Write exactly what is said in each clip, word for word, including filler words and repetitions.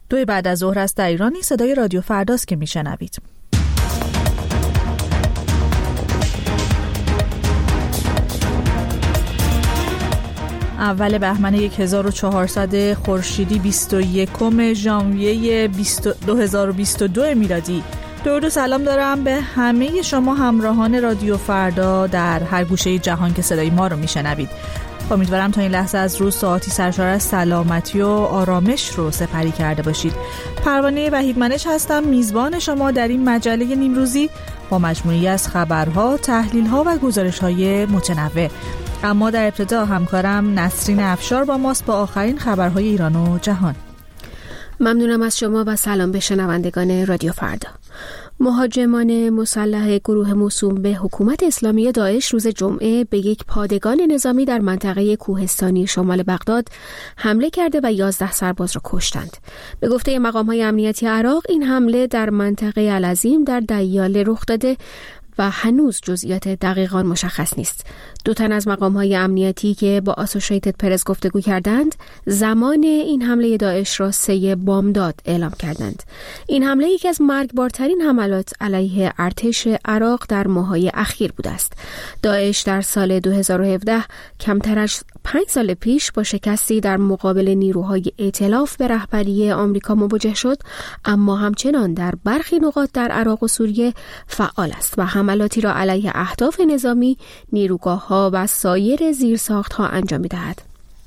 دو بعد از ظهر است در ایرانی. صدای رادیو فرداست که میشنوید. اول بهمن هزار و چهارصد خورشیدی بیست و یکم ژانویه دو هزار و بیست و دو میلادی. درود و سلام دارم به همه شما همراهان رادیو فردا در هر گوشه جهان که صدای ما رو میشنوید. امیدوارم تا این لحظه از روز ساعتی سرشار از سلامتی و آرامش رو سپری کرده باشید. پروانه وحیدمنش هستم، میزبان شما در این مجله نیمروزی با مجموعی از خبرها، تحلیل‌ها و گزارش‌های متنوع. اما در ابتدا همکارم نسرین افشار با ماست با آخرین خبرهای ایران و جهان. ممنونم از شما و سلام به شنوندگان رادیو فردا. مهاجمان مسلح گروه موسوم به حکومت اسلامی داعش روز جمعه به یک پادگان نظامی در منطقه کوهستانی شمال بغداد حمله کرده و یازده سرباز را کشتند. به گفته مقام‌های امنیتی عراق این حمله در منطقه العظیم در دیاله رخ داده و هنوز جزئیات دقیق آن مشخص نیست. دو تن از مقام‌های امنیتی که با اسوشیتد پرس گفتگو کردند، زمان این حمله داعش را سه بامداد اعلام کردند. این حمله یکی از مرگبارترین حملات علیه ارتش عراق در ماه‌های اخیر بوده است. داعش در سال دو هزار و هفده کمتر از پنج سال پیش با شکستی در مقابل نیروهای ائتلاف به رهبری آمریکا مواجه شد، اما همچنان در برخی نقاط در عراق و سوریه فعال است و حملاتی را علیه اهداف نظامی، نیروگاه‌ها و سایر زیرساخت‌ها انجام می‌دهد.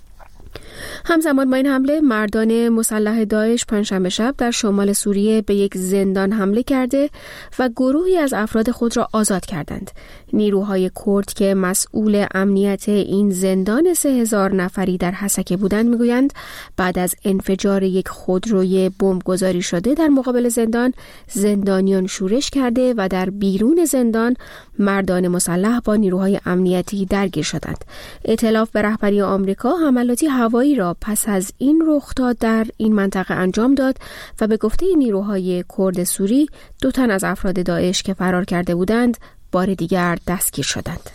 همزمان با این حمله مردان مسلح داعش پنجشنبه شب در شمال سوریه به یک زندان حمله کرده و گروهی از افراد خود را آزاد کردند. نیروهای کرد که مسئول امنیت این زندان سه هزار نفری در حسکه بودند میگویند بعد از انفجار یک خودروی بمبگذاری شده در مقابل زندان، زندانیان شورش کرده و در بیرون زندان مردان مسلح با نیروهای امنیتی درگیر شدند. ائتلاف به رهبری آمریکا حملاتی هوایی را پس از این رخداد در این منطقه انجام داد و به گفته نیروهای کرد سوری دو تن از افراد داعش که فرار کرده بودند بار دیگر دستگیر شدند.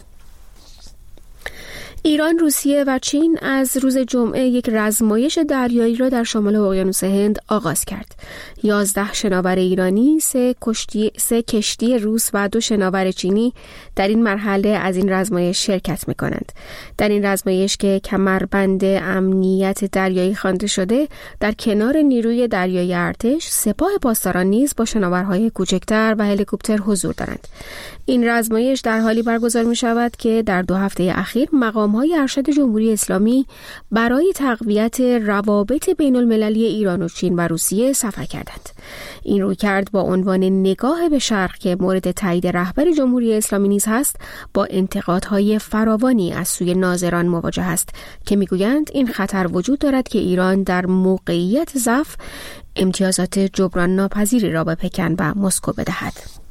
ایران، روسیه و چین از روز جمعه یک رزمایش دریایی را در شمال اقیانوس هند آغاز کرد. یازده شناور ایرانی، سه کشتی، سه کشتی روس و دو شناور چینی در این مرحله از این رزمایش شرکت می‌کنند. در این رزمایش که کمربند امنیت دریایی خوانده شده، در کنار نیروی دریایی ارتش، سپاه پاسداران نیز با شناورهای کوچکتر و هلیکوپتر حضور دارند. این رزمایش در حالی برگزار می‌شود که در دو هفته اخیر مقام‌های ارشد جمهوری اسلامی برای تقویت روابط بین‌المللی ایران و چین و روسیه سفر کردند. این رویکرد با عنوان نگاه به شرق که مورد تایید رهبر جمهوری اسلامی نیز هست، با انتقادهای فراوانی از سوی ناظران مواجه است که میگویند این خطر وجود دارد که ایران در موقعیت ضعف امتیازات جبران ناپذیری را به پکن و مسکو بدهد.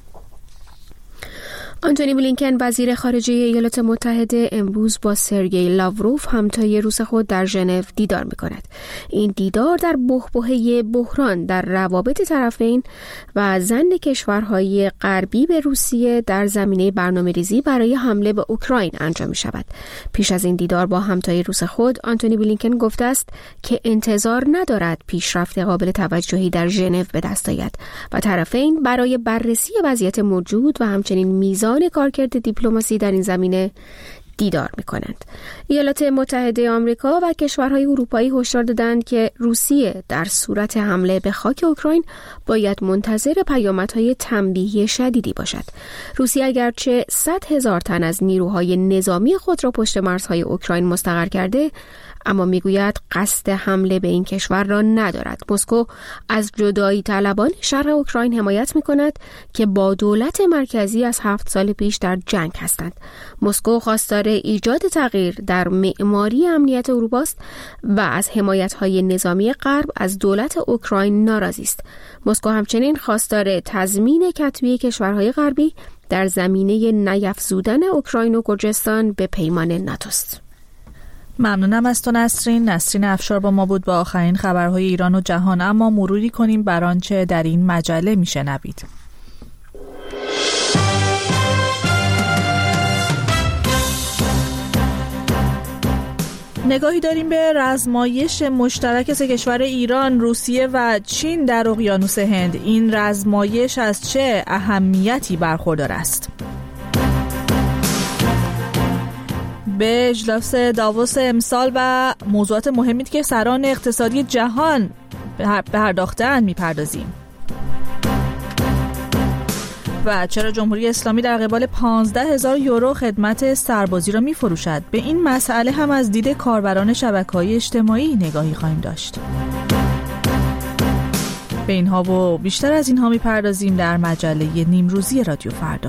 آنتونی بلینکن وزیر خارجه ایالات متحده امروز با سرگئی لاوروف همتای روس خود در ژنو دیدار می‌کند. این دیدار در بحبوحه بحران در روابط طرفین و ظن کشورهای غربی به روسیه در زمینه برنامه‌ریزی برای حمله به اوکراین انجام می‌شود. پیش از این دیدار با همتای روس خود، آنتونی بلینکن گفته است که انتظار ندارد پیشرفت قابل توجهی در ژنو به دست آید و طرفین برای بررسی وضعیت موجود و همچنین میزان کارکرد دیپلماسی در این زمینه دیدار می‌کنند. ایالات متحده آمریکا و کشورهای اروپایی هشدار دادند که روسیه در صورت حمله به خاک اوکراین باید منتظر پیامدهای تنبیهی شدیدی باشد. روسیه اگرچه صد هزار تن از نیروهای نظامی خود را پشت مرزهای اوکراین مستقر کرده، اما میگوید قصد حمله به این کشور را ندارد. مسکو از جدایی طلبان شرق اوکراین حمایت میکند که با دولت مرکزی از هفت سال پیش در جنگ هستند. مسکو خواستار ایجاد تغییر در معماری امنیت اروپا است و از حمایت‌های نظامی غرب از دولت اوکراین ناراضی است. مسکو همچنین خواستار تضمین کتبی کشورهای غربی در زمینه نیفزودن اوکراین و گرجستان به پیمان ناتو است. ممنونم از تو نسرین. نسرین افشار با ما بود با آخرین خبرهای ایران و جهان. اما مروری کنیم بر آنچه در این مجله میشنوید. نگاهی داریم به رزمایش مشترک سه کشور ایران، روسیه و چین در اقیانوس هند. این رزمایش از چه اهمیتی برخوردار است؟ به اجلاس داووس امسال و موضوعات مهمی که سران اقتصادی جهان پرداخته‌اند میپردازیم. و چرا جمهوری اسلامی در قبال پانزده هزار یورو خدمت سربازی را میفروشد؟ به این مسئله هم از دید کاربران شبکه‌های اجتماعی نگاهی خواهیم داشت. به اینها و بیشتر از اینها میپردازیم در مجله نیمروزی رادیو فردا.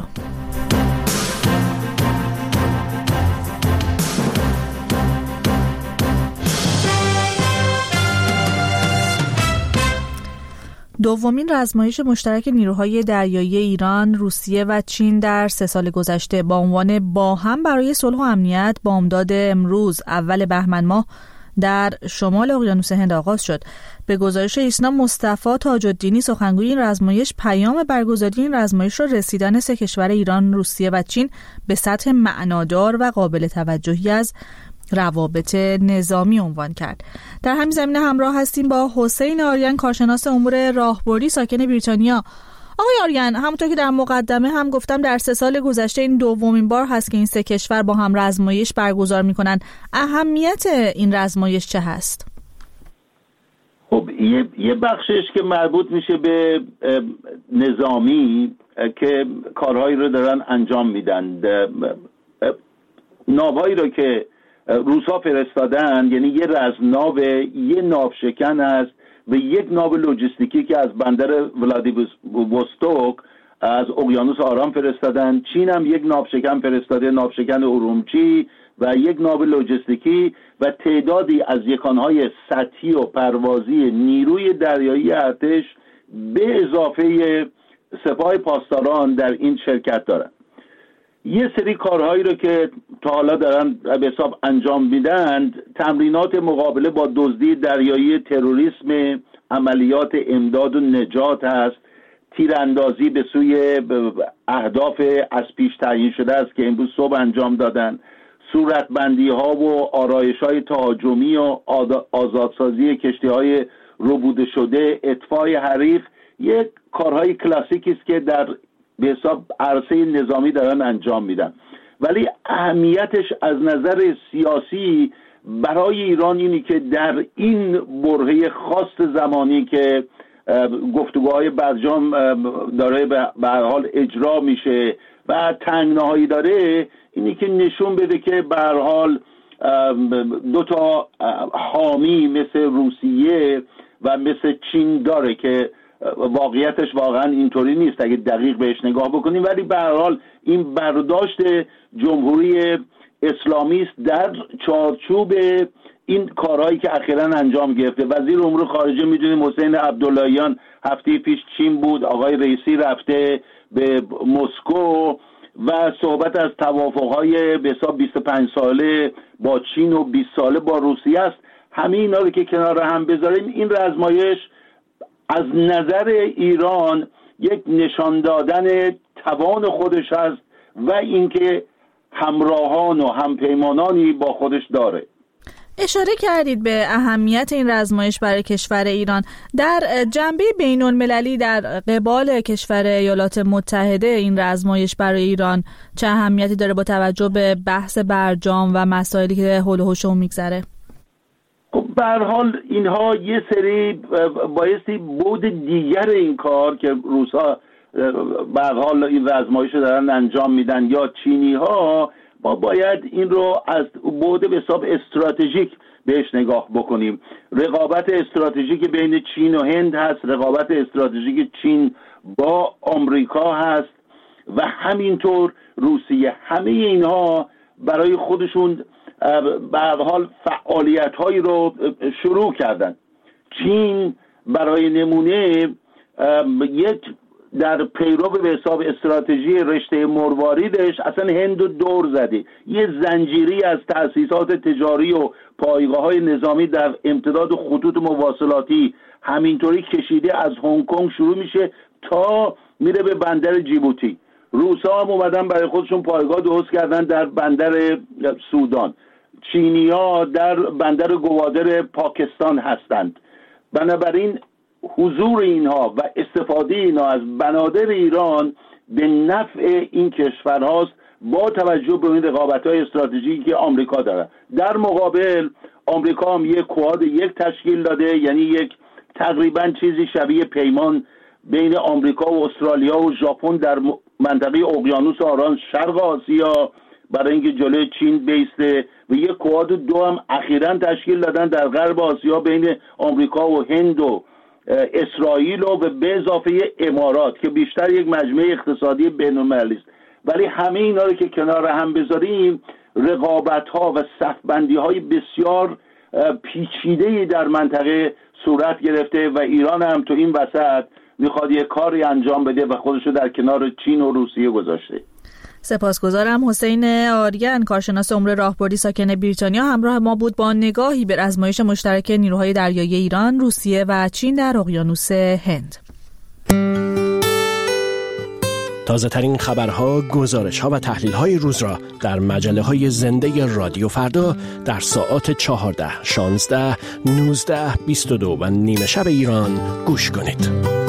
دومین رزمایش مشترک نیروهای دریایی ایران، روسیه و چین در سه سال گذشته با عنوان با هم برای صلح و امنیت بامداد امروز اول بهمن ماه در شمال اقیانوس هند آغاز شد. به گزارش ایسنا مصطفی تاج‌الدینی سخنگوی این رزمایش، پیام برگزاری این رزمایش را رسیدن سه کشور ایران، روسیه و چین به سطح معنادار و قابل توجهی از روابط نظامی عنوان کرد. در همین زمینه همراه هستیم با حسین آریان، کارشناس امور راهبردی ساکن بریتانیا. آقای آریان، همونطور که در مقدمه هم گفتم در سه سال گذشته این دومین بار هست که این سه کشور با هم رزمایش برگزار میکنن. اهمیت این رزمایش چه هست؟ خب یه, یه بخشش که مربوط میشه به نظامی که کارهایی رو دارن انجام میدن. ناوهایی رو که روسا فرستادن، یعنی یه رزمناو، یه ناوشکن است و یک ناو لوجستیکی که از بندر ولادیوستوک از اقیانوس آرام فرستادن. چین هم یک ناوشکن فرستاده، ناوشکن ارومچی و یک ناو لوجستیکی و تعدادی از یکانهای سطحی و پروازی نیروی دریایی ارتش به اضافه سپاه پاسداران در این شرکت دارن. یه سری کارهایی رو که تا حالا دارن به حساب انجام میدن، تمرینات مقابله با دزدی دریایی، تروریسم، عملیات امداد و نجات هست، تیراندازی به سوی اهداف از پیش تعیین شده است که امروز صبح انجام دادن، صورتبندی ها و آرایش های تهاجمی و آزادسازی کشتی های ربوده شده، اطفای حریق، یک کارهای کلاسیکی است که در به حساب عرصه نظامی دارن انجام میدن. ولی اهمیتش از نظر سیاسی برای ایران اینی که در این برهه خاص زمانی که گفتگوهای برجام داره به هر حال اجرا میشه و تنگناهایی داره، اینی که نشون بده که به هر حال دو تا حامی مثل روسیه و مثل چین داره که واقعیتش واقعا اینطوری نیست اگه دقیق بهش نگاه بکنیم، ولی به هر حال این برداشت جمهوری اسلامی است در چارچوب این کارهایی که اخیراً انجام گرفته. وزیر امور خارجه میدونیم حسین عبداللهیان هفته پیش چین بود، آقای رئیسی رفته به مسکو و صحبت از توافقهای به حساب بیست و پنج ساله با چین و بیست ساله با روسیه است. همه اینا رو که کنار هم بذاریم، این رزمایش از نظر ایران یک نشان دادن توان خودش است و اینکه همراهان و همپیمانانی با خودش داره. اشاره کردید به اهمیت این رزمایش برای کشور ایران. در جنبه بین المللی در قبال کشور ایالات متحده این رزمایش برای ایران چه اهمیتی داره با توجه به بحث برجام و مسائلی که حول و حوش میگذره؟ به هر حال اینها یه سری بایستی بود دیگر این کار که روسا به هر حال این رزمایش رو دارن انجام میدن یا چینی ها، ما باید این رو از بعد به حساب استراتژیک بهش نگاه بکنیم. رقابت استراتژیک بین چین و هند هست، رقابت استراتژیک چین با آمریکا هست و همینطور روسیه. همه اینها برای خودشون به هر حال فعالیت هایی رو شروع کردن. چین برای نمونه یک در پیرو به حساب استراتژی رشته مرواریدش اصلا هند رو دور زده، یه زنجیری از تأسیسات تجاری و پایگاه های نظامی در امتداد خطوط مواصلاتی همینطوری کشیده، از هنگ کنگ شروع میشه تا میره به بندر جیبوتی. روسا هم اومدن برای خودشون پایگاه درست کردن در بندر سودان. چینی‌ها در بندر گوادر پاکستان هستند. بنابراین حضور اینها و استفاده اینها از بنادر ایران به نفع این کشورهاست با توجه به این رقابت‌های استراتژیکی که آمریکا داره. در مقابل آمریکا هم یک کواد یک تشکیل داده، یعنی یک تقریبا چیزی شبیه پیمان بین آمریکا و استرالیا و ژاپن در منطقه اقیانوس آرام شرق آسیا برای اینکه جلوی چین بیسته، و یک کواد دو هم اخیراً تشکیل دادن در غرب آسیا بین آمریکا و هند و اسرائیل و به اضافه امارات که بیشتر یک مجمع اقتصادی بین‌المللی است. ولی همه اینا رو که کنار هم بذاریم، رقابت‌ها و صف‌بندی‌های بسیار پیچیده‌ای در منطقه صورت گرفته و ایران هم تو این وسط میخواد یک کاری انجام بده و خودشو در کنار چین و روسیه گذاشته. سپاسگزارم. حسین آریان، کارشناس امور راهبردی ساکن بریتانیا، همراه ما بود با نگاهی به آزمایش مشترک نیروهای دریایی ایران، روسیه و چین در اقیانوس هند. تازه ترین خبرها، گزارش‌ها و تحلیل‌های روز را در مجله‌های زنده رادیو فردا در ساعات چهارده، شانزده، نوزده، بیست و دو و نیمه شب ایران گوش کنید.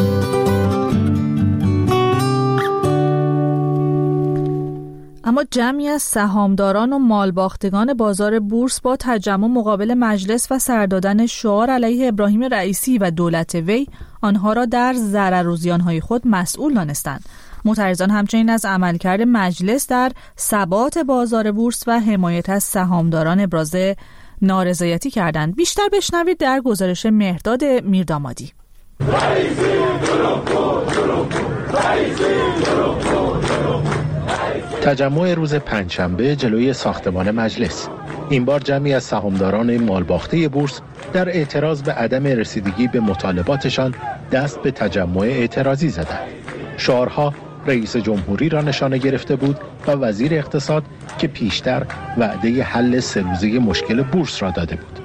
اما جمعی از سهامداران و مالباختگان بازار بورس با تجمع مقابل مجلس و سر دادن شعار علیه ابراهیم رئیسی و دولت وی آنها را در ضرر و زیان‌های خود مسئول دانستند. معترضان همچنین از عملکرد مجلس در ثبات بازار بورس و حمایت از سهامداران ابراز نارضایتی کردند. بیشتر بشنوید در گزارش مهرداد میردامادی. تجمع روز پنجشنبه جلوی ساختمان مجلس. این بار جمعی از سهامداران مالباخته بورس در اعتراض به عدم رسیدگی به مطالباتشان دست به تجمع اعتراضی زدند. شعارها رئیس جمهوری را نشانه گرفته بود و وزیر اقتصاد که پیشتر وعده حل سه روزه مشکل بورس را داده بود.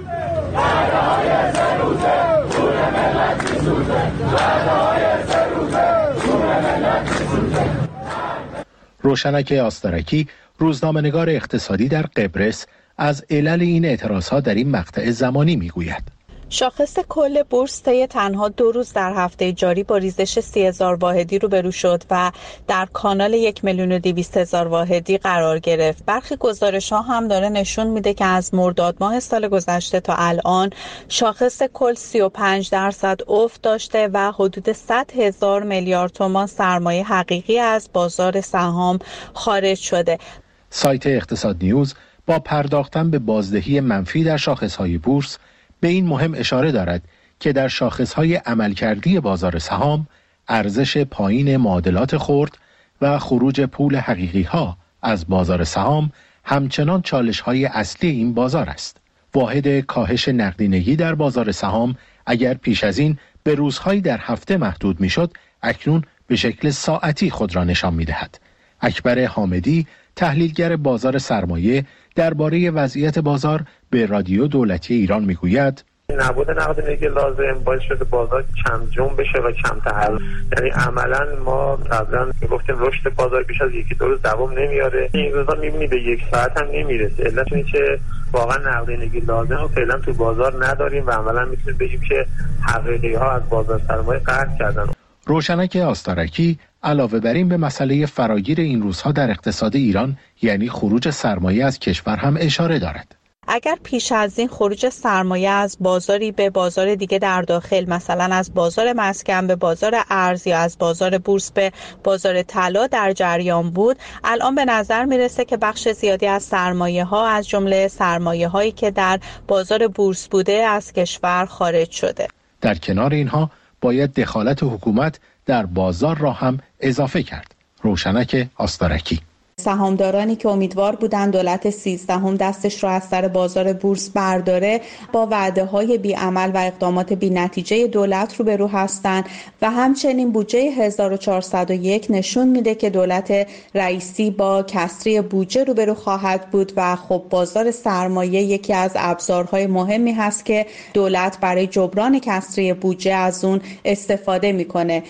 روشنک آستارکی، روزنامه‌نگار اقتصادی در قبرس، از علل این اعتراضها در این مقطع زمانی میگوید. شاخص کل بورس طی تنها دو روز در هفته جاری با ریزش سی هزار واحدی روبرو شد و در کانال یک میلیون و دویست هزار واحدی قرار گرفت. برخی گزارش‌ها هم داره نشون میده که از مرداد ماه سال گذشته تا الان شاخص کل سی و پنج درصد افت داشته و حدود صد هزار میلیارد تومان سرمایه حقیقی از بازار سهام خارج شده. سایت اقتصاد نیوز با پرداختن به بازدهی منفی در شاخص‌های بورس به این مهم اشاره دارد که در شاخص‌های عملکردی بازار سهام، ارزش پایین معادلات خرد و خروج پول حقیقی‌ها از بازار سهام همچنان چالش‌های اصلی این بازار است. واحد کاهش نقدینگی در بازار سهام اگر پیش از این به روزهایی در هفته محدود می‌شد، اکنون به شکل ساعتی خود را نشان می‌دهد. اکبر حامدی، تحلیلگر بازار سرمایه، درباره وضعیت بازار به رادیو دولتی ایران میگوید: نبود نقدینگی لازم باعث شده بازار کم جنب بشه و کم تحرک. یعنی عملا ما قبلا میگفتیم رشد بازار بیش از یکی دو روز دوام نمیاره، این روزا میبینی به یک ساعت هم نمیرسه. علت اینه که واقعا نقدینگی لازم رو فعلا تو بازار نداریم و عملا میتونیم بگیم که حقیقی ها از بازار سرمایه قطع کردن. روشنک آستارکی علاوه بر این به مسئله فراگیر این روزها در اقتصاد ایران، یعنی خروج سرمایه از کشور، هم اشاره دارد. اگر پیش از این خروج سرمایه از بازاری به بازار دیگه در داخل، مثلا از بازار مسکن به بازار ارز یا از بازار بورس به بازار طلا در جریان بود، الان به نظر میرسه که بخش زیادی از سرمایه ها از جمله سرمایه هایی که در بازار بورس بوده از کشور خارج شده. در کنار اینها باید دخالت حکومت در بازار را هم اضافه کرد. روشنک آستارکی: سهامدارانی که امیدوار بودند دولت سیزدهم دستش را از سر بازار بورس برداره، با وعده‌های بی‌عمل و اقدامات بی‌نتیجه دولت روبرو هستند و همچنین بودجه هزار و چهارصد و یک نشون میده که دولت رئیسی با کسری بودجه روبرو خواهد بود و خب بازار سرمایه یکی از ابزارهای مهمی هست که دولت برای جبران کسری بودجه از اون استفاده میکنه.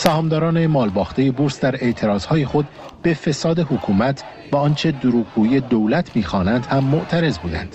سهامداران مالباخته بورس در اعتراضهای خود به فساد حکومت و آنچه دروغگویی دولت می‌خوانند هم معترض بودند.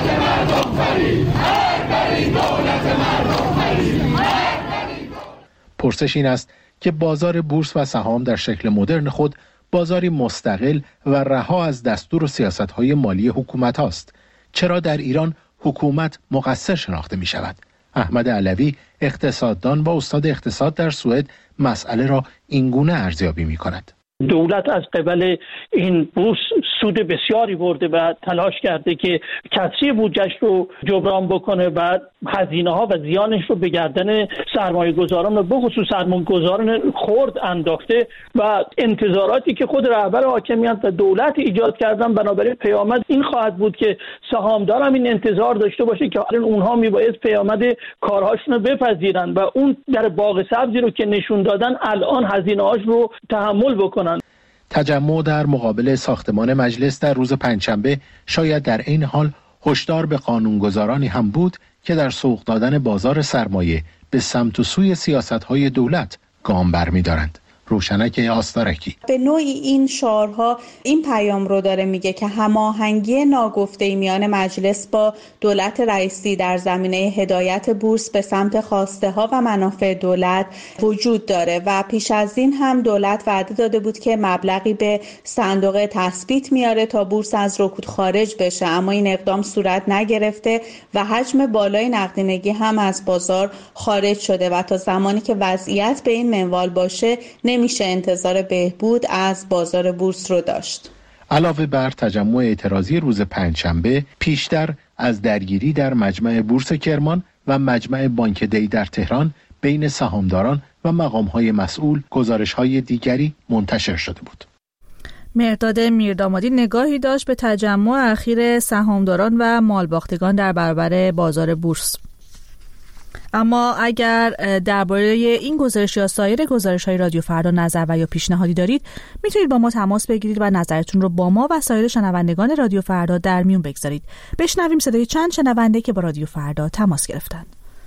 پرسش این است که بازار بورس و سهام در شکل مدرن خود بازاری مستقل و رها از دستور و سیاست‌های مالی حکومت است. چرا در ایران حکومت مقصر شناخته می شود؟ احمد علوی اقتصاددان و استاد اقتصاد در سوئد مسئله را اینگونه ارزیابی می کند. دولت از قبل این بورس سود بسیاری برده و تلاش کرده که کسری بودجه‌اش رو جبران بکنه و هزینه‌ها و زیانش رو به گردن سرمایه‌گذاران و به خصوص سرمایه‌گذاران خرد انداخته و انتظاراتی که خود رهبر حاکمیت و دولت ایجاد کردن، بنابراین پیامد این خواهد بود که سهامدار هم این انتظار داشته باشه که اونها میباید پیامد کارهاشون رو بپذیرن و اون در باغ سبزی رو که نشون دادن الان هزینه‌هاش رو تحمل بکنن. تجمع در مقابل ساختمان مجلس در روز پنجشنبه شاید در این حال هشدار به قانونگذارانی هم بود که در سوق دادن بازار سرمایه به سمت و سوی سیاست‌های دولت گام برمی‌دارند. روشنک آستارکی به نوعی این شعارها این پیام رو داره میگه که هماهنگی ناگفته میان مجلس با دولت رئیسی در زمینه هدایت بورس به سمت خواسته ها و منافع دولت وجود داره و پیش از این هم دولت وعده داده بود که مبلغی به صندوق تثبیت میاره تا بورس از رکود خارج بشه، اما این اقدام صورت نگرفته و حجم بالای نقدینگی هم از بازار خارج شده و تا زمانی که وضعیت به این منوال باشه نمیشه انتظار بهبود از بازار بورس رو داشت. علاوه بر تجمع اعتراضی روز پنجشنبه، پیشتر از درگیری در مجمع بورس کرمان و مجمع بانک دی در تهران بین سهامداران و مقام‌های مسئول گزارش‌های دیگری منتشر شده بود. مرداد میردامادی نگاهی داشت به تجمع اخیر سهامداران و مالباختگان در برابر بازار بورس. اما اگر درباره این گزارش یا سایر گزارش‌های رادیو فردا نظر و یا پیشنهادی دارید، میتونید با ما تماس بگیرید و نظرتون رو با ما و سایر شنوندگان رادیو فردا در میون بگذارید. بشنویم صدای چند شنونده که با رادیو فردا تماس گرفتن.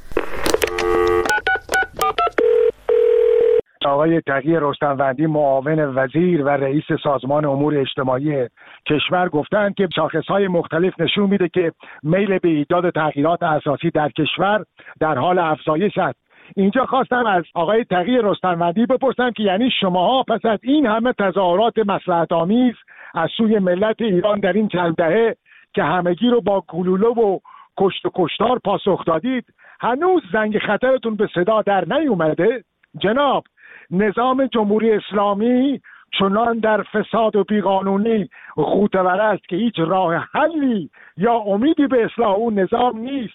آقای تقی رستموندی معاون وزیر و رئیس سازمان امور اجتماعی کشور گفتند که شاخص‌های مختلف نشون میده که میل به ایجاد تغییرات اساسی در کشور در حال افزایش است. اینجا خواستم از آقای تقی رستموندی بپرسم که یعنی شماها پس از این همه تظاهرات مصلحت‌آمیز از سوی ملت ایران در این چند دهه که همگی رو با گلوله و کشت و کشتار پاسخ دادید، هنوز زنگ خطرتون به صدا در نیومده؟ جناب، نظام جمهوری اسلامی چنان در فساد و بیقانونی غوطه‌ور است که هیچ راه حلی یا امیدی به اصلاح اون نظام نیست.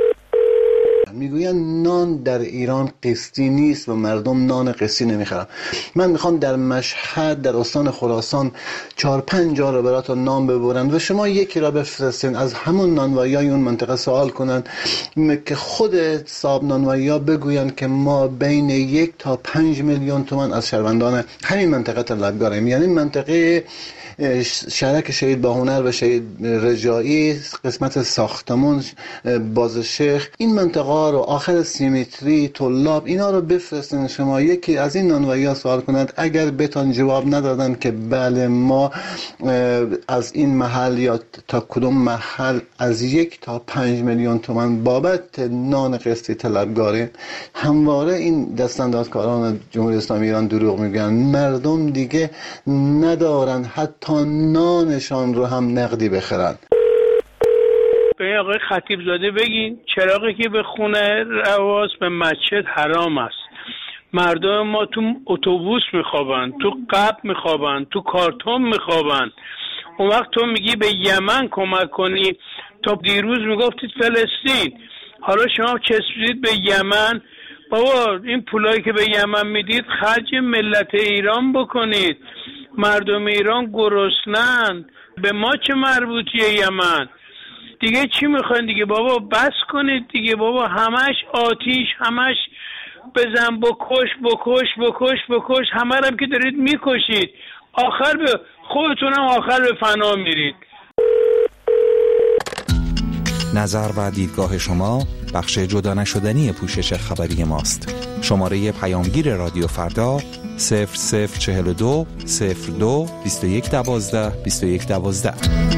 میگوین نان در ایران قسطی نیست و مردم نان قسطی نمیخورن. من میخوام در مشهد در استان خراسان چهار پنج جا رو براتون نان ببرن و شما یکی را بفرستین از همون نانواییای اون منطقه سوال کنن که خود صاحب نانوایی‌ها بگوین که ما بین یک تا پنج میلیون تومان از شهروندان همین منطقه طلبکاریم. یعنی منطقه شهرک شهید باهنر و شهید رجایی، قسمت ساختمون، بازشیخ، این منطقه رو آخر سیمیتری، طلاب، اینا رو بفرستین شما یکی از این نانوایی‌ها سوال کنند. اگر بهتون جواب ندادن که بله ما از این محل یا تا کدوم محل از یک تا پنج میلیون تومان بابت نان قسطی طلبکاریم، همواره این دستاندازکاران جمهوری اسلامی ایران دروغ میگن. مردم دیگه ندارن حتی نانشان رو هم نقدی بخرن. به آقای خطیب زاده بگین چراغی که به خونه رواز به مسجد حرام است. مردم ما تو اتوبوس میخوابن، تو قبل میخوابن، تو کارتون میخوابن. اون وقت تو میگی به یمن کمک کنی، تا دیروز میگفتید فلسطین، حالا شما چسبیدید به یمن. بابا این پولایی که به یمن میدید خرج ملت ایران بکنید. مردم ایران گرسنن، به ما چه مربوطیه یمن؟ دیگه چی میخواین دیگه؟ بابا بس کنید دیگه بابا، همش آتیش، همش بزن بکش بکش بکش بکش، همه هم که دارید میکشید، آخر به خودتونم آخر به فنا میرید. نظر و دیدگاه شما بخش جدا نشدنی پوشش خبری ماست. شماره پیامگیر رادیو فردا صفر صفر چهل و دو صفر دو بیست و یک دوازده بیست و یک دوازده.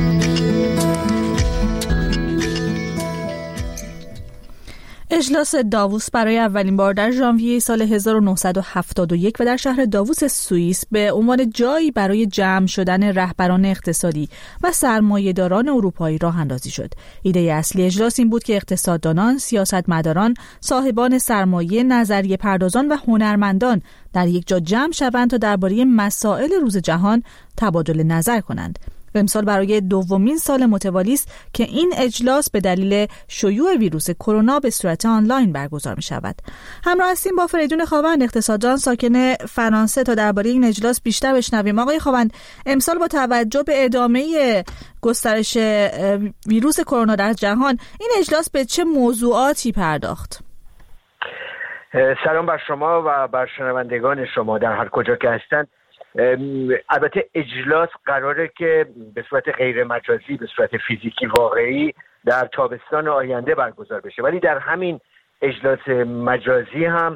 اجلاس داووس برای اولین بار در ژانویه سال هزار و نهصد و هفتاد و یک و در شهر داووس سوئیس به عنوان جایی برای جمع شدن رهبران اقتصادی و سرمایه‌داران اروپایی راه اندازی شد. ایده اصلی اجلاس این بود که اقتصاددانان، سیاستمداران، صاحبان سرمایه، نظریه پردازان و هنرمندان در یک جا جمع شوند تا درباره مسائل روز جهان تبادل نظر کنند. امسال برای دومین سال متوالی است که این اجلاس به دلیل شیوع ویروس کرونا به صورت آنلاین برگزار می شود. همراه هستیم با فریدون خاوند، اقتصاددان ساکن فرانسه، تا درباره این اجلاس بیشتر بشنویم. آقای خاوند، امسال با توجه به ادامه گسترش ویروس کرونا در جهان، این اجلاس به چه موضوعاتی پرداخت؟ سلام بر شما و بر شنوندگان شما در هر کجا که هستند. البته اجلاس قراره که به صورت غیر مجازی، به صورت فیزیکی واقعی در تابستان آینده برگزار بشه، ولی در همین اجلاس مجازی هم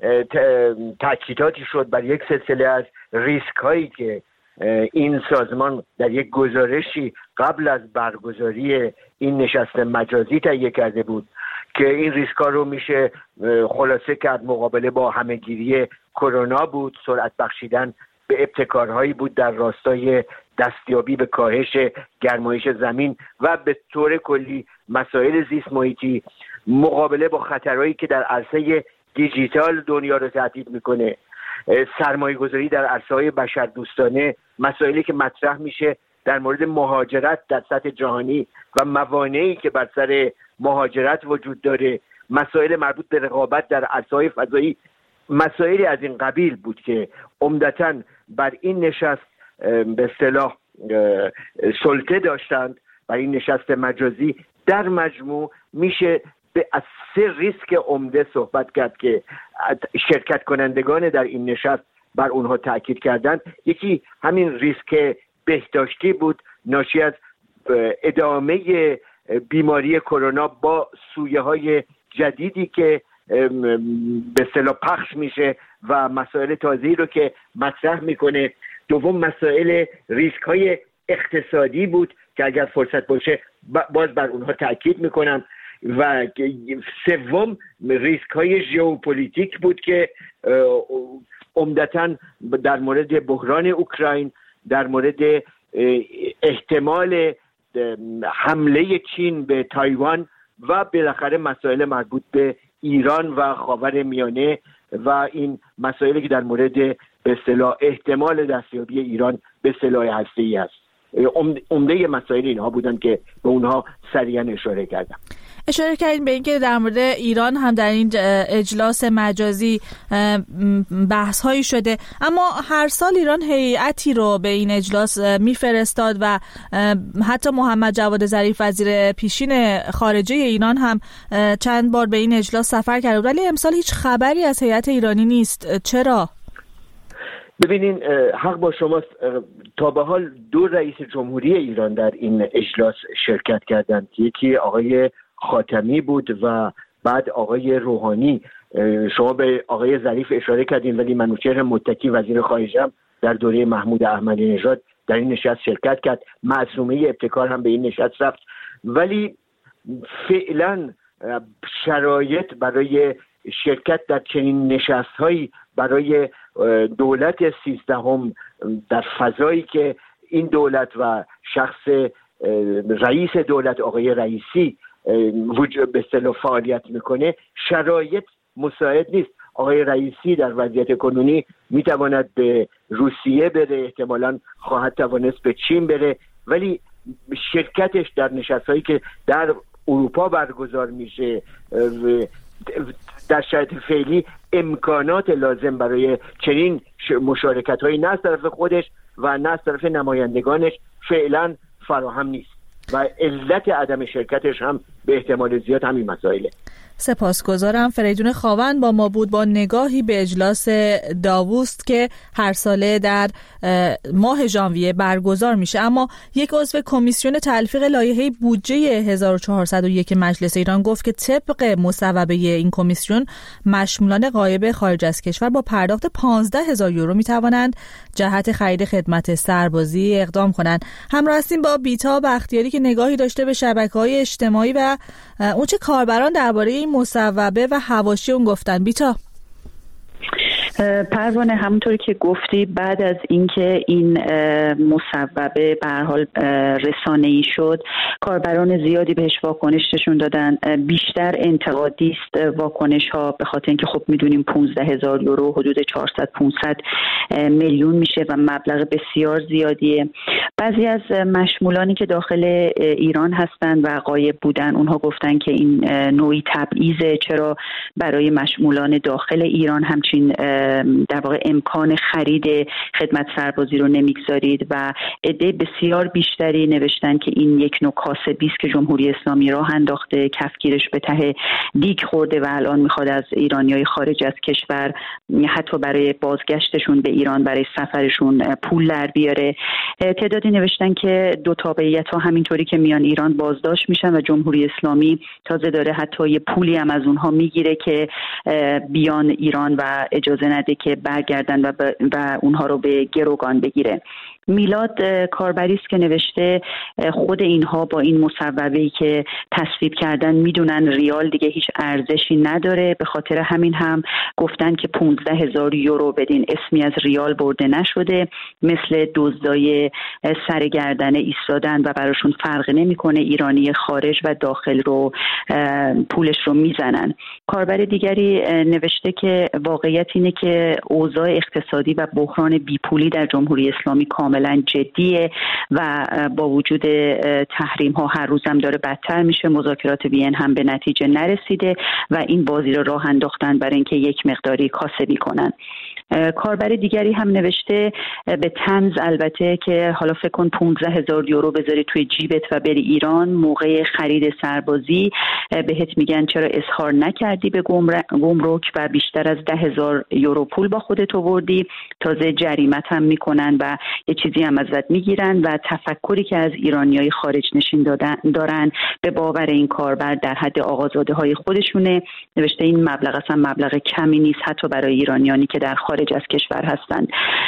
تاکیداتی شد بر یک سلسله از ریسک هایی که این سازمان در یک گزارشی قبل از برگزاری این نشست مجازی تهیه کرده بود که این ریسک ها رو میشه خلاصه کرد مقابله با همهگیری کرونا بود، سرعت بخشیدن به ابتکارهایی بود در راستای دستیابی به کاهش گرمایش زمین و به طور کلی مسائل زیست محیطی، مقابله با خطرهایی که در عرصه دیجیتال دنیا رو تهدید میکنه، سرمایه گذاری در عرصه‌های بشردوستانه، مسائلی که مطرح میشه در مورد مهاجرت در سطح جهانی و موانعی که بر سر مهاجرت وجود داره، مسائل مربوط به رقابت در عرصه‌های فضایی، مسائلی از این قبیل بود که عمدتاً بر این نشست به اصطلاح سلطه داشتند. بر این نشست مجازی در مجموع میشه به از سه ریسک عمده صحبت کرد که شرکت کنندگان در این نشست بر اونها تاکید کردند. یکی همین ریسک بهداشتی بود، ناشی از ادامه بیماری کرونا با سویه های جدیدی که به اصطلاح پخش میشه و مسائل تازه‌ای رو که مطرح میکنه. دوم مسائل ریسک های اقتصادی بود که اگر فرصت باشه باز بر اونها تاکید میکنم. و سوم ریسک های ژئوپلیتیک بود که عمدتاً در مورد بحران اوکراین، در مورد احتمال حمله چین به تایوان و بالاخره مسائل مربوط به ایران و خاورمیانه و این مسائلی که در مورد به اصطلاح احتمال دستیابی ایران به سلاح هسته‌ای است. عمده مسائل اینها بودن که به اونها سریعا اشاره کردم. اشاره کردیم به اینکه در مورد ایران هم در این اجلاس مجازی بحث هایی شده، اما هر سال ایران هیئتی رو به این اجلاس میفرستاد و حتی محمد جواد ظریف وزیر پیشین خارجه ایران هم چند بار به این اجلاس سفر کرد، ولی امسال هیچ خبری از هیئت ایرانی نیست. چرا؟ ببینین، حق با شماست. تا به حال دو رئیس جمهوری ایران در این اجلاس شرکت کردند. یکی آقای خاتمی بود و بعد آقای روحانی. شما به آقای ظریف اشاره کردین، ولی منوچهر متکی وزیر خارجه در دوره محمود احمدی نژاد در این نشست شرکت کرد. معصومه ابتکار هم به این نشست رفت. ولی فعلا شرایط برای شرکت در چنین نشست‌هایی برای دولت سیزدهم در فضایی که این دولت و شخص رئیس دولت آقای رئیسی وجود به اصطلاح فعالیت میکنه، شرایط مساعد نیست. آقای رئیسی در وضعیت کنونی میتواند به روسیه بره، احتمالاً خواهد توانست به چین بره، ولی شرکتش در نشست‌هایی که در اروپا برگزار میشه در شرایط فعلی امکانات لازم برای چنین مشارکت‌هایی نه از طرف خودش و نه از طرف نمایندگانش فعلا فراهم نیست و علت عدم شرکتش هم به احتمال زیاد همین مسائله. سپاسگزارم. فریدون خاوند با ما بود با نگاهی به اجلاس داووست که هر ساله در ماه ژانویه برگزار میشه. اما یک عضو کمیسیون تلفیق لایحه بودجه هزار و چهارصد و یک مجلس ایران گفت که طبق مصوبه این کمیسیون مشمولان غایب خارج از کشور با پرداخت پانزده هزار یورو میتوانند جهت خرید خدمت سربازی اقدام کنند. همراه هستیم با بیتا بختیاری که نگاهی داشته به شبکه‌های اجتماعی و اون چه کاربران درباره این مصوبه و حواشی اون گفتن. بیتا. پروانه، همونطوری که گفتی بعد از اینکه این مصوبه به هر حال رسانه‌ای شد، کاربران زیادی بهش واکنش نشون دادن. بیشتر انتقادی است واکنش ها، به خاطر اینکه خب میدونیم پانزده هزار یورو حدود چهارصد پانصد میلیون میشه و مبلغ بسیار زیادیه. بعضی از مشمولانی که داخل ایران هستن و غایب بودن، اونها گفتن که این نوعی تبعیضه، چرا برای مشمولان داخل ایران همچین در واقع امکان خرید خدمت سربازی رو نمیگذارید. و عده بسیار بیشتری نوشتن که این یک نوع کاسبی است که جمهوری اسلامی راه انداخته، کفگیرش به ته دیگ خورده و الان میخواد از ایرانیای خارج از کشور حتی برای بازگشتشون به ایران، برای سفرشون پول در بیاره. تعدادی نوشتن که دو تابعیت ها همینطوری که میان ایران بازداشت میشن و جمهوری اسلامی تازه داره حتی یه پولی هم از اونها میگیره که بیان ایران و اجازه نده که برگردن و, و اونها رو به گروگان بگیره. میلاد کاربری است که نوشته خود اینها با این مصوبه‌ای که تصویب کردن میدونن ریال دیگه هیچ ارزشی نداره، به خاطر همین هم گفتن که پانزده هزار یورو بدین، اسمی از ریال برده نشده، مثل دزدای سرگردنه ایستادن و براشون فرق نمیکنه ایرانی خارج و داخل رو پولش رو میزنن. کاربر دیگری نوشته که واقعیت اینه که اوضاع اقتصادی و بحران بیپولی در جمهوری اسلامی کاملا جدیه و با وجود تحریم ها هر روزم داره بدتر میشه. مذاکرات وین هم به نتیجه نرسیده و این بازی رو راه انداختن برای اینکه یک مقداری کاسبی کنن. کاربر دیگری هم نوشته به طنز البته که حالا فکر کن پانزده هزار یورو بذاری توی جیبت و بری ایران، موقع خرید سربازی بهت میگن چرا اظهار نکردی به گمرک و بیشتر از ده هزار یورو پول با خودت آوردی، تازه جریمت هم میکنن و یه چیزی هم ازت میگیرن. و تفکری که از ایرانیای خارج نشین دارن به باور این کاربر در حد آقازاده های خودشونه. نوشته این مبلغ اصلا مبلغ کمی نیست حتی برای ایرانیانی که در خارج از کشور هستند.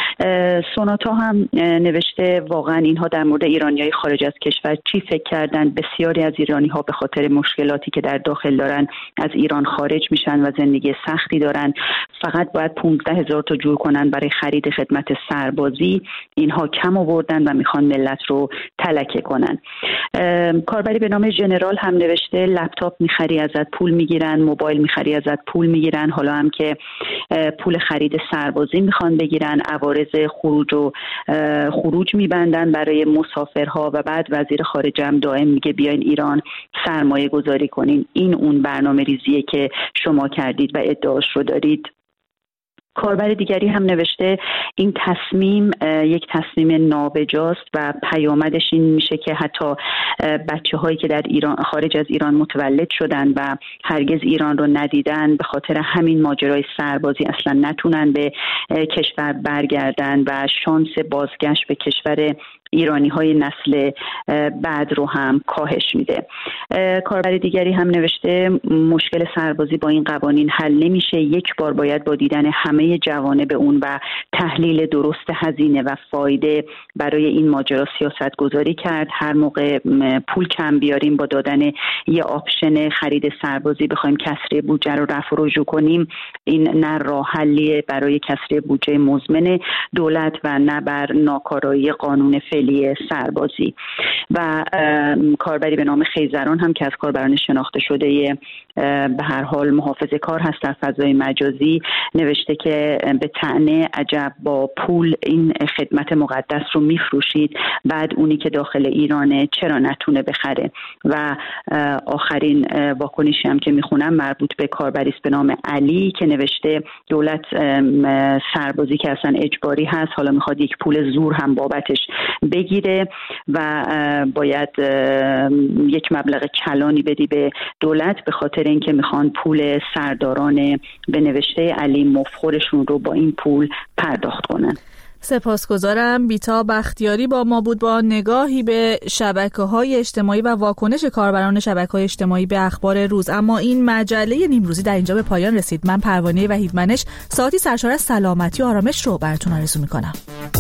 سوناتا هم نوشته واقعا اینها در مورد ایرانیای خارج از کشور چی فکر کردن؟ بسیاری از ایرانی ها به خاطر مشکلاتی که در داخل دارن از ایران خارج میشن و زندگی سختی دارن، فقط باید پانزده هزار تا جور کنن برای خرید خدمت سربازی. اینها کم آوردن و میخوان ملت رو تلکه کنن. کاربری به نام جنرال هم نوشته لپتاپ میخری ازت پول میگیرن، موبایل میخری ازت پول میگیرن، حالا هم که پول خرید سربازی میخوان بگیرن، عوارض خروج و خروج میبندن برای مسافرها و بعد وزیر خارجه هم دائم میگه بیاین ایران سرمایه گذاری کنین. این اون برنامه ریزیه که شما کردید و ادعاش رو دارید. کاربر دیگری هم نوشته این تصمیم یک تصمیم نابجاست و پیامدش این میشه که حتی بچه هایی که در ایران خارج از ایران متولد شدن و هرگز ایران رو ندیدن به خاطر همین ماجرای سربازی اصلا نتونن به کشور برگردن و شانس بازگشت به کشور ایرانی های نسل بعد رو هم کاهش میده. کاربر دیگری هم نوشته مشکل سربازی با این قوانین حل نمیشه، یک بار باید با دیدن همه جوانب اون و تحلیل درست هزینه و فایده برای این ماجرا سیاست گذاری کرد. هر موقع پول کم بیاریم با دادن یه آپشن خرید سربازی بخوایم کسری بودجه رو رفع و رجوع کنیم، این نه راه حلیه برای کسری بودجه مزمن دولت و نه بر ناکارایی قانون فعلی سربازی. و کاربری به نام خیزران هم که از کاربران شناخته شده به هر حال محافظه کار هست در فضای مجازی نوشته که به طعنه عجب با پول این خدمت مقدس رو میفروشید، بعد اونی که داخل ایرانه چرا نتونه بخره. و آخرین واکنشی هم که میخونم مربوط به کاربری است به نام علی که نوشته دولت سربازی که اصلا اجباری هست حالا میخواد یک پول زور هم بابتش بگیره و باید یک مبلغ کلانی بدی به دولت به خاطر خاطر اینکه میخوان پول سرداران به نوشته علی مفخورشون رو با این پول پرداخت کنن. سپاسگزارم. بیتا بختیاری با ما بود با نگاهی به شبکه‌های اجتماعی و واکنش کاربران شبکه‌های اجتماعی به اخبار روز. اما این مجله نیمروزی در اینجا به پایان رسید. من پروانه وحیدمنش ساعتی سرشار از سلامتی و آرامش رو براتون آرزو می‌کنم.